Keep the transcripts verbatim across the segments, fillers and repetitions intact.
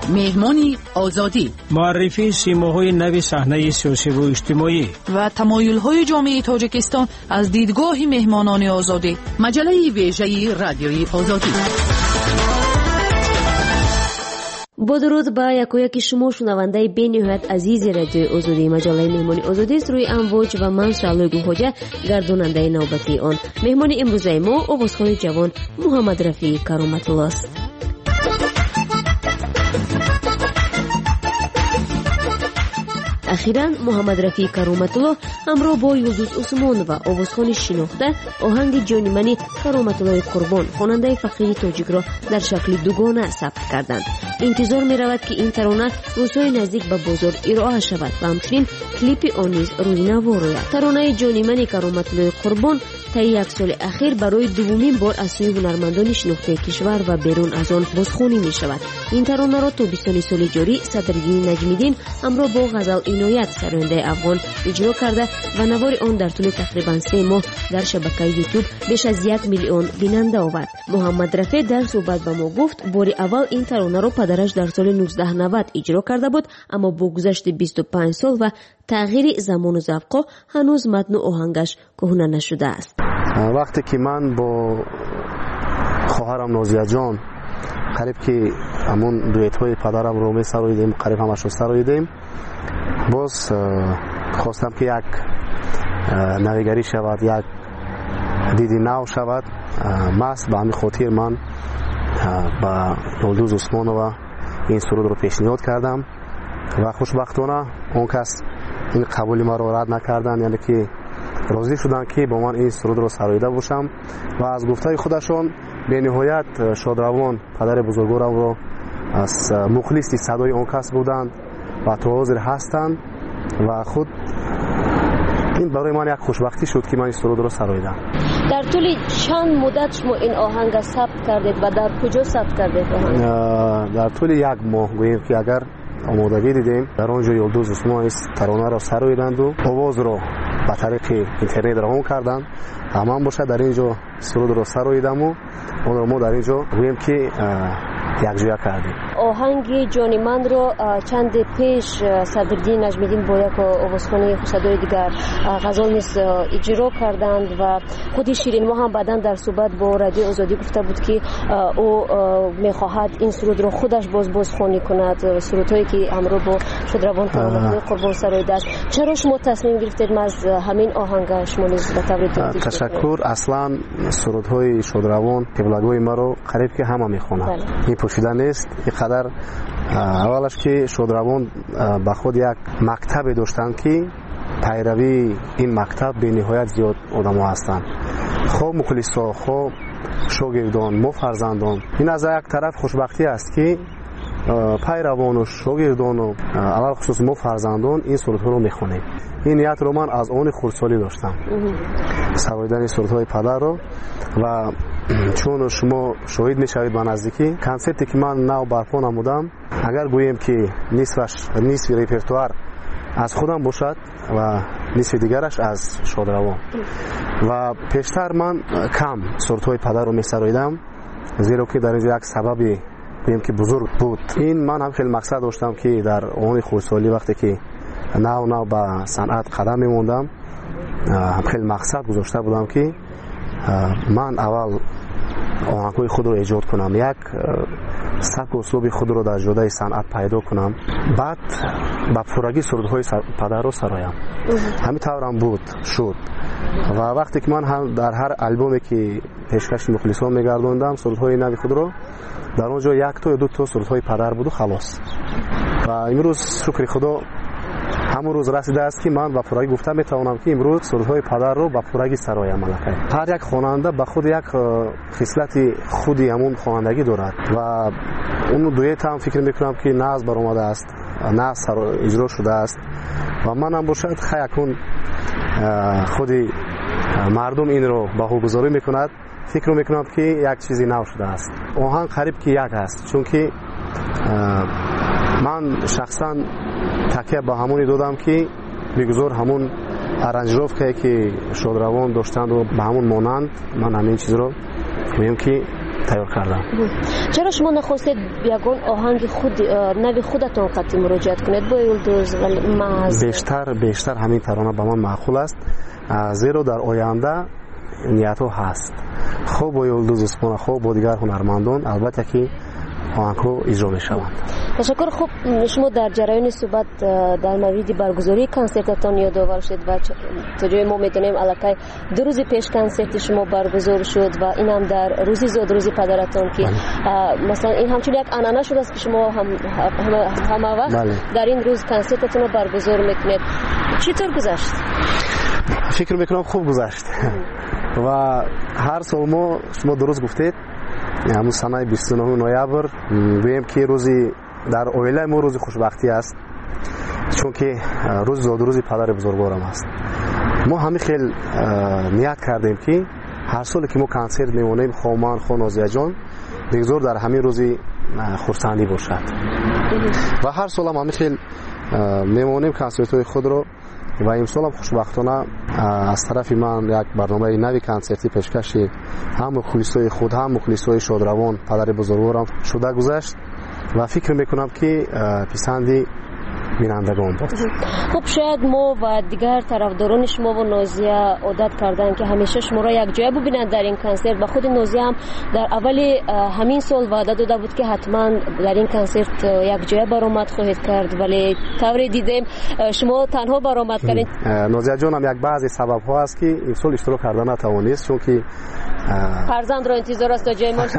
مهمانی آزادی، معرفی سیماهای نو صحنه سیاسی و اجتماعی و تمایل‌های جامعه تاجیکستان از دیدگاه مهمانان آزادی. مجله ویژه رادیوی آزادی. با درود با یکایک شما شنونده بین‌نهایت عزیز رادیوی آزادی. مجله مهمانی آزادی است روی امواج و من شعله گوهاجه گرداننده نوبتی آن. مهمان امروزه ما آوازخوان جوان محمد رفیع کرامت الله است. اخیراً محمد رفیع کرامت الله همراه با یلدوز عثمان و آوازخوان شناخته آهنگ جان منی کرامت الله قربان خواننده فقیه تاجیک را در شکل دوگانه ثبت کردند. انتظار می رود که این ترانه روزهای نزدیک به بازار ارائه شود و همچنین کلیپ آن نیز روی نوا روید. ترانه جان منی کرامت الله قربان طی یک سال اخیر برای دومین بار از سوی هنرمندان شناخته کشور و بیرون از آن بازخوانی می شود. این ترانه را تابستان سال جاری صدرالدین نجمیدین همراه با غزل عنایت سرآینده افغان اجرا کرده و نوار آن در طول تقریبا سه ماه در شبکه یوتیوب بیش از یک میلیون بیننده آورد. محمد رفیع در صحبت با ما گفت بار اول این ترانه را پدرش در سال نوزده نود اجرا کرده بود، اما با گذشت بیست و پنج سال و تغییر زمان و ذوق هنوز متن و آهنگش کهنه نشده است. وقتی که من با خواهرم نازیه جان قریب که همون دویت های پدرم رو می سراییدیم، قریب همش رو سراییدیم، باز خواستم که یک نویگری شود، یک دیدی نو شود. ماست به همین خاطر من با یلدوز عثمان و این سرود رو پیشنهاد کردم و خوشبختانه اون کس این قبولی ما رو رد نکردن، یعنی که راضی شدن که با من این سرود رو سراییده باشم و از گفته خودشون به نهایت شادروان پدر بزرگوارم رو از مخلصی صدای اون کس بودند و تا حاضر هستند و خود این برای من یک خوشبختی شد که من این سرود رو سراییدم. در طول چند مدت شما این آهنگ ثبت کردید و در کجا ثبت کردید آهنگ؟ در طول یک ماه گوییم که اگر آمادگی دیدیم در آنجا یلدوز عثمان ترانه را سراییدند و آواز رو به طریق اینترنت روان کردند. همان باشه در اینجا سرود رو سراییدم و اون رو ما در اینجا گوییم که یک جویا کردیم. آهنگ جان من رو چند پیش صدرالدین نجمیدین با یک آوازخوان صدای دیگر غزل نیز اجرا کردند و خود شیرین ما هم بعداً در صحبت با رادیو آزادی گفته بود که او میخواهد این سرود رو خودش باز بازخوانی کند، سرودهایی که همراه با شادروان کرامت قربان سراییده است. چرا شما تصمیم گرفتید از همین آهنگ شما نیز به طور دیگه؟ تشکر. اصلا سرودهای شادروان قبلگوی ما رو قریب که همه میخوانند، این پوشیده نیست. اینقدر اولش که شادروان به خود یک مکتب داشتن که پیروی این مکتب به نهایت زیاد آدم ها هستند، خوب مخلصا، خوب شاگردان، ما فرزندان. این از یک طرف خوشبختی است که پیروان و شاگردان و اول خصوص ما فرزندان این سرودها رو میخونیم. این نیت رو من از اون خردسالی داشتم، سراییدن سرودهای پدر رو، و چون شما شاهد میشوید به نزدیکی کنسپتی که من نو برپا نمودم، اگر گوییم که نصفش نصف ریپرتوار از خودم باشد و نصف دیگرش از شادروان و پیشتر من کم سرودهای پدر رو میسراییدم، زیرا که در اینجا یک سببی گوییم که بزرگ بود. این من هم خیلی مقصد داشتم که در اون خردسالی وقتی که نو نو به صنعت قدم میموندم هم خیلی مقصد گذاشته بودم که من اول آهنگ‌های خود رو ایجاد کنم، یک سبک و اسلوب خود رو در جوده صنعت پیدا کنم، بعد با پورگی سرودهای پدر رو سرایم. همین طورم بود شد و وقتی که من هم در هر البومی که پیشکش مخلصان میگردوندم سرودهای نوی خود رو، در اونجا یک تا یا دو تا سرودهای پدر بود و خلاص. و امروز شکر خدا همون روز رسیده است که من با پورگی گفتم میتوانم که امروز سرودهای پدر رو با پورگی سرایم. ملکه هر یک خواننده به خود یک خصلت خودی همون خوانندگی دارد و اون دویت هم فکر میکنم که نه از برآمده است، نه از اجرا شده است و من هم باشد خیلی خودی مردم این رو بهوگذاری میکند، فکر میکنم که یک چیزی نو شده است. آهنگ قریب که یک است، چون که من شخصا تکیه با همونی دادم که بگذار همون ارنجروف که شادروان داشتند و به همون مانند من همین چیز رو میگم که تیار کردم. چرا شما نخواستید یگان آهنگ خود نوی خودتون قطعی مراجعت کنید با یلدوز و محض؟ بیشتر بیشتر همین ترانه به من معقول است، زیرا در آینده نیت ها هست خوب با یلدوز عثمان، خوب با دیگر هنرمندان البته که آهنگ ها اجرا می شوند. تشکر. خوب شما در جریان صحبت در مورد برگزاری کنسرتتان یادآور شد و تا جای ما میدونیم الکی دو روز پیش کنسرت شما برگزار شد و این هم در روزی زاد روزی پدرتان که مثلا این همچون یک عنعنه شده است که شما هم همه وقت در این روز کنسرتتان رو برگزار میکنید. چطور گذشت؟ فکر میکنم خوب گذشت و هر سال ما شما درست گفتید همون سنه بیست و نه نوامبر گویم که روزی در اویله ما روز خوشبختی است، چون که روز زاد روزی پدر بزرگوارم است. ما همین خیلی نیت کردیم که هر سال که ما کنسرت میمونیم خومان خو نازیه جان بگذار در همین روزی خرسندی باشد و هر سال هم همین خیلی میمونیم کنسرت های خود رو و امسال هم خوشبختانه از طرف من یک برنامه نوی کنسرتی پیشکشی هم مخلصای خود هم مخلصای شادروان پدر بزرگوارم شده گذشت و فکر میکنم که پسندی بینندگان بود. خب شاید ما و دیگر طرفداران شما و نازیه عادت کردن که همیشه شما را یک جای ببینند در این کنسرت و خود نازیه هم در اول همین سال وعده داده بود که حتما در این کنسرت یک جای برآمد خواهید کرد، ولی طوری دیدیم شما تنها برآمد کردید. نازیه جان هم یک بعضی سبب ها است که این سال اشتراک کردن نتوانست، چون که فرزند را انتظار است تا جای ما.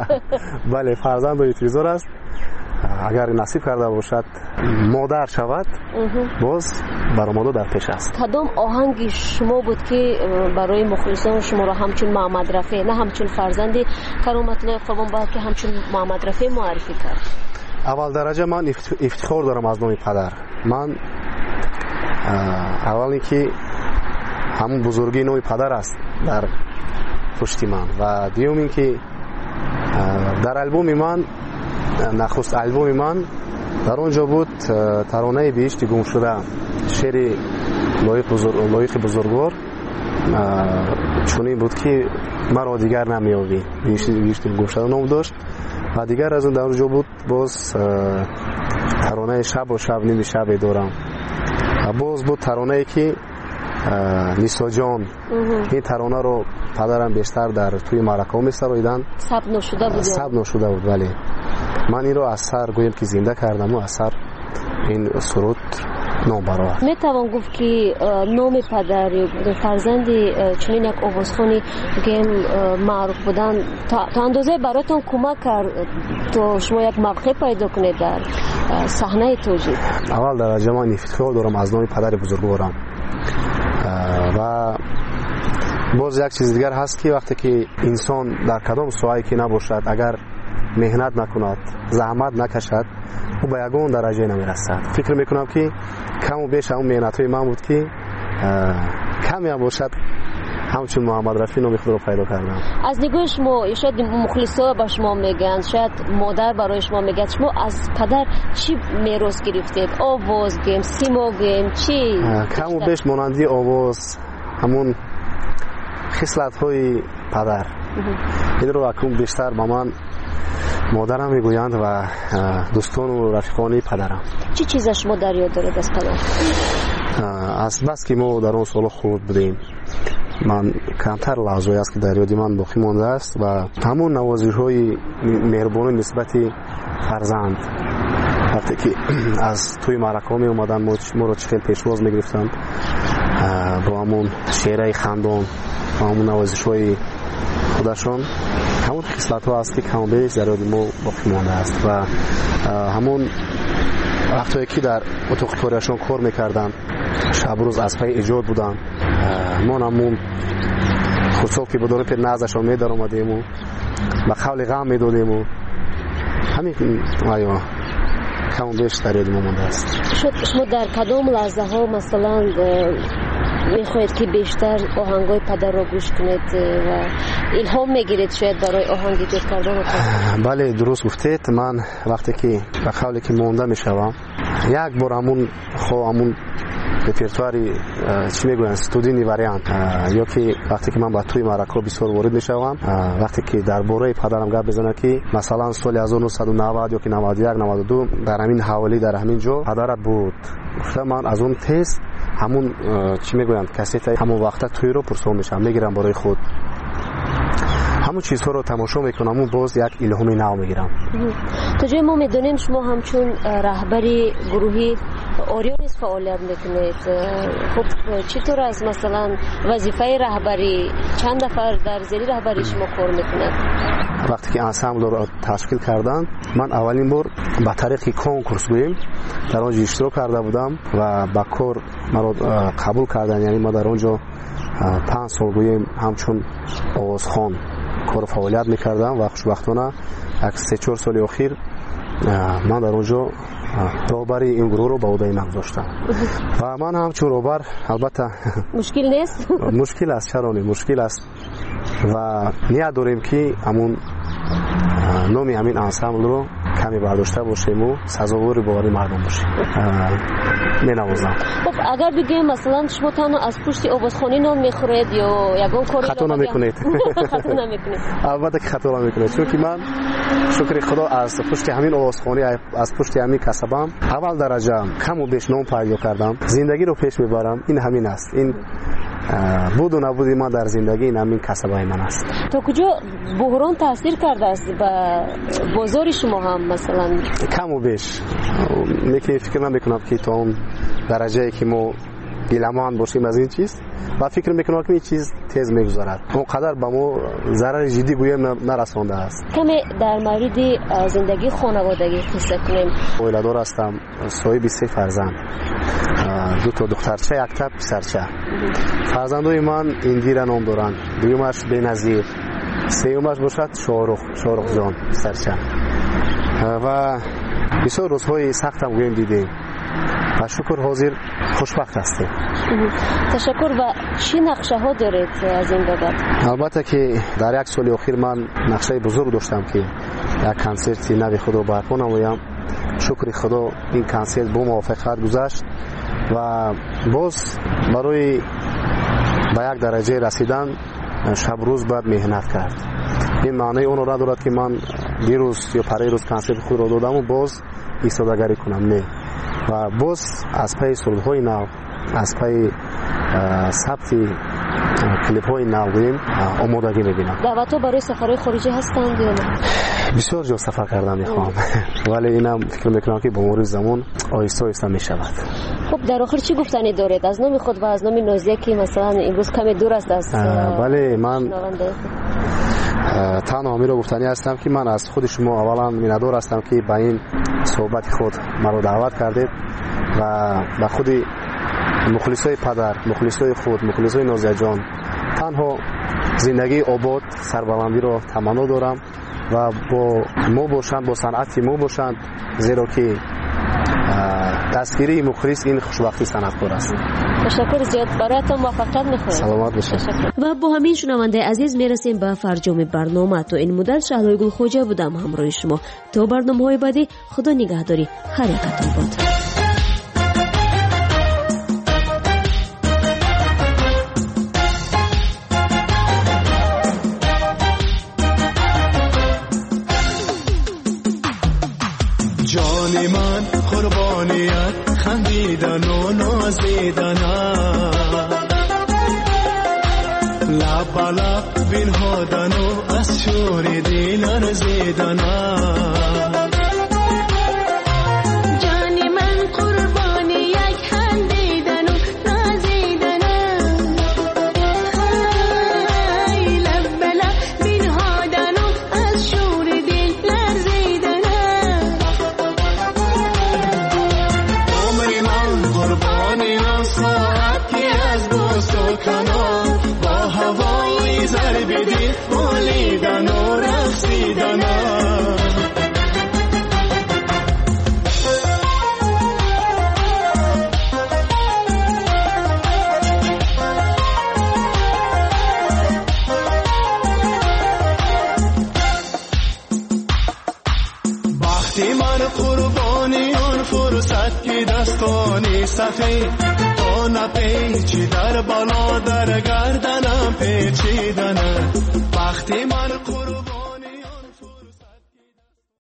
بله فرزند را انتظار است، اگر نصیب کرده باشد مادر شود باز برآمده در پیش است. کدام آهنگ شما بود که برای مخلصان شما را همچون محمد رفیع نه همچون فرزند کرامت الله قربان بلکه همچون محمد رفیع معرفی کرد؟ اول درجه من افتخار دارم از نام پدر. من اول اینکه همون بزرگی نام پدر است در پشتی من و دیوم اینکه در البوم من نخست البوم من در اونجا بود ترانه بهشت گم شده، شعر لایق بزرگ لایق بزرگوار چونین بود که مرا دیگر نمیابی، بهشت گم شده نام داشت و دیگر از اون در اونجا بود باز ترانه شب و شب نمی شب دارم و باز بود ترانه که نیسا جان. این ترانه رو پدرم بیشتر در توی معرکه می سرایدن ثبت نشده بود ثبت نشده بود ولی من این رو از سر گویم که زنده کردم و از سر این سرود نام برآورد. می توان گفت که نام پدر فرزند چنین یک آوازخوانی که معروف بودن تا اندازه براتون کمک کرد تا شما یک موقع پیدا کنید در صحنه توجیه؟ اول درجه من افتخار دارم از نام پدر بزرگوارم و باز یک چیز دیگر هست که وقتی که انسان در کدام ساحه‌ای که نباشد اگر مهنت نکند زحمت نکشد او به یگان درجه نمیرسد. فکر میکنم که کم و بیش اون مهنت های من بود که کمی هم باشد همچون محمد رفیع نام خود رو پیدا کردم. از نگاه شما شاید مخلصا به شما میگن، شاید مادر برای شما میگه، شما از پدر چی میراث گرفتید؟ آواز گیم، سیما گیم، چی؟ کم و بیش مانندی آواز همون خصلت های پدر. این رو اکنون بیشتر با من مادرم میگویند و دوستان و رفیقانی پدرم. چی چیز شما در یاد دارید از پدر؟ از بس که ما در اون سال خود بودیم من کمتر لحظه‌ای است که در یاد من باقی مانده است و همون نوازش‌های مهربانی نسبت فرزند وقتی که از توی معرکه می اومدن ما رو چخیل پیشواز میگرفتن با همون شعرهای خندان و همون نوازش‌های خودشان، همون خصلت‌ها است که کم و بیش در یاد ما باقی مانده است و همون وقتی که در اتاق کاریشان کار میکردن شب روز از پای ایجاد بودن ما همون خودسال که بدون پیر نازشان میدار آمدیم و به قول غم میدادیم و همین آیا کم و بیش در یاد ما مانده است. شما در کدام لحظه ها مثلا میخواید که بیشتر آهنگای پدر را گوش کنید و الهام میگیرید شاید برای آهنگ ایجاد کردن؟ بله درست گفتید. من وقتی که به قولی که مانده میشوم یک بار همون خو همون репертуари чӣ мегӯянд студийни вариант ё ки вақте ки ман ба тӯи маъракаҳо бисёр ворид мешавам, вақте ки дар бораи падарам гап мезанам ки масалан соли ҳазору нуҳсаду навад ё ки наваду як наваду ду дар ҳамин ҳаволӣ дар ҳамин ҷо падарат буд, гуфта ман аз он тез ҳамун чӣ мегӯянд кассетаи ҳамон вақта тӯиро пурсон мешавам, мегирам бораи худ, ҳамун чизҳоро тамошо мекунам, боз як илҳоми нав мегирам. то ҷои мо медонем шумо ҳамчун раҳбари гурӯҳи Орион низ фаъолият мекунед. хуб чӣ тавр аст масалан вазифаи раҳбарӣ, чанд нафар дар зери раҳбари шумо кор мекунад? вақте ки ансамблро ташкил карданд, ман аввалин бор ба тариқи конкурс гӯем дар он ҷо иштирок карда будам ва ба кор маро қабул карданд, яъне ма дар он ҷо панҷ сол гӯем ҳамчун овозхон кор фаъолият мекардам ва хушбахтона як се чор соли охир ман дар он ҷо роҳбари ин гурӯҳро ба ӯҳдаи ман гузоштам ва ман ҳамчун роҳбар албатта мушкил нест? мушкил аст, чаро не мушкил аст ва ният дорем ки ҳамун номи ҳамин ансамблро каме бардошта бошему сазовори бовари мардум бошем. менавозам. хуб агар бигӯем масалан шумо танҳо аз пушти овозхонӣ ном мехӯред ё ягон кори хато намекунед? хато намекунед? албатта ки хато намекунед, чунки ман шукри худо аз пушти ҳамин овозхонӣ, аз пушти ҳамин касабам аввал дараҷа каму беш ном пайдо кардам, зиндагиро пеш мебарам. ин ҳамин аст, ин буду набуди ман дар зиндагӣ ин ҳамин касабаи ман аст. то куҷо буҳрон таъсир кардааст ба бозори шумо ҳам масалан? каму беш лекин фикр намекунам ки то он дараҷае ки мо гиламанд бошем аз ин чиз ва фикр мекунам ки ин чиз тез мегузарад, он қадар ба мо зарари ҷиддӣ гӯем нарасондааст. каме дар мавриди зиндагии хонаводагӣ қисса кунем. оиладор ҳастам, соҳиби се фарзанд, ду то духтарча, якта писарча. фарзандои ман Индира ном доранд, дуюмаш Беназир, сеюмаш бошад Шорух, Шорухҷон писарча. ва бисёр рӯзҳои сахтам гӯем дидем ва шукр ҳозир хушбахт ҳастем. ташаккур. ва чӣ нақшаҳо доред аз ин бобат? албатта ки дар як соли охир ман нақшаи бузург доштам ки як консерти нави худро барпо намоям. шукри худо ин консерт бо муваффақият гузашт ва боз барои ба як дараҷае расидан шабрӯз бояд меҳнат кард. ин маънои онро надорад ки ман дирӯз ё парирӯз консерти худро додаму боз истодагарӣ кунам, не. ва боз аз пайи сурудҳои нав, аз пайи сабти клипҳои нав гӯем омодагӣ мебинам. даъватҳо барои сафарҳои хориҷӣ ҳастанд ё на? бисёр ҷо сафар кардан мехоҳам, вале инам фикр мекунам ки бо мури замон оҳиста оҳиста мешавад. хуб дар охир чӣ гуфтанӣ доред аз номи худ ва аз номи Нозия ки масалан имрӯз каме дур аст аз? бале ман танҳо ҳамиро гуфтанӣ ҳастам ки ман аз худи шумо аввалан миннатдор ҳастам ки ба ин суҳбати худ маро даъват кардед ва ба худи мухлисои падар, мухлисои худ, мухлисои Нозияҷон танҳо зиндагии обод, сарбаландиро таманно дорам ва бо мо бошанд, бо санъати мо бошанд, зеро ки дастгирии мухлис ин хушбахти санъаткор аст. ташаккур зиёд. бароятон муваффақият мехоҳем. саломат бошед. ва бо ҳамин шунавандаи азиз мерасем ба фарҷоми барнома. то ин муддат Шаҳлои Гулхоҷа будам ҳамроҳи шумо. то барномаҳои баъдӣ худо нигаҳдори ҳар якатон бод. جان من قربانیت خندیدن و نازیدن لب لب بنهادن و از شور دل ارزیدن قربانی آن فرصت که دستانی سخی نپیچی در بالا در گردنم پیچیدنه وقتی من قربان